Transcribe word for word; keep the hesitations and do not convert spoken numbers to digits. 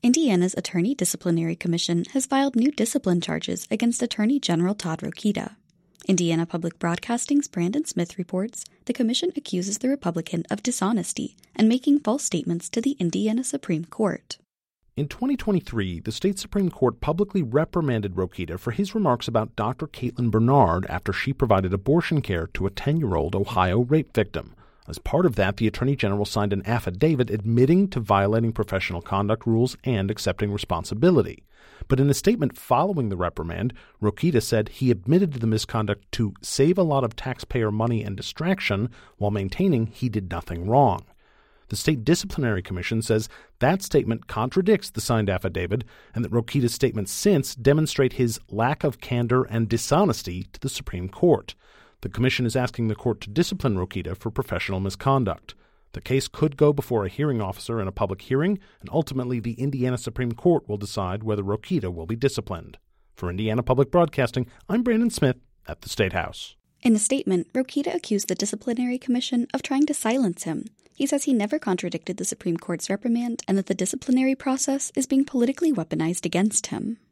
Indiana's Attorney Disciplinary Commission has filed new discipline charges against Attorney General Todd Rokita. Indiana Public Broadcasting's Brandon Smith reports the commission accuses the Republican of dishonesty and making false statements to the Indiana Supreme Court. In twenty twenty-three, the state Supreme Court publicly reprimanded Rokita for his remarks about Doctor Caitlin Bernard after she provided abortion care to a ten-year-old Ohio rape victim. As part of that, the Attorney General signed an affidavit admitting to violating professional conduct rules and accepting responsibility. But in a statement following the reprimand, Rokita said he admitted to the misconduct to save a lot of taxpayer money and distraction while maintaining he did nothing wrong. The State Disciplinary Commission says that statement contradicts the signed affidavit and that Rokita's statements since demonstrate his lack of candor and dishonesty to the Supreme Court. The commission is asking the court to discipline Rokita for professional misconduct. The case could go before a hearing officer in a public hearing, and ultimately the Indiana Supreme Court will decide whether Rokita will be disciplined. For Indiana Public Broadcasting, I'm Brandon Smith at the State House. In a statement, Rokita accused the Disciplinary Commission of trying to silence him. He says he never contradicted the Supreme Court's reprimand and that the disciplinary process is being politically weaponized against him.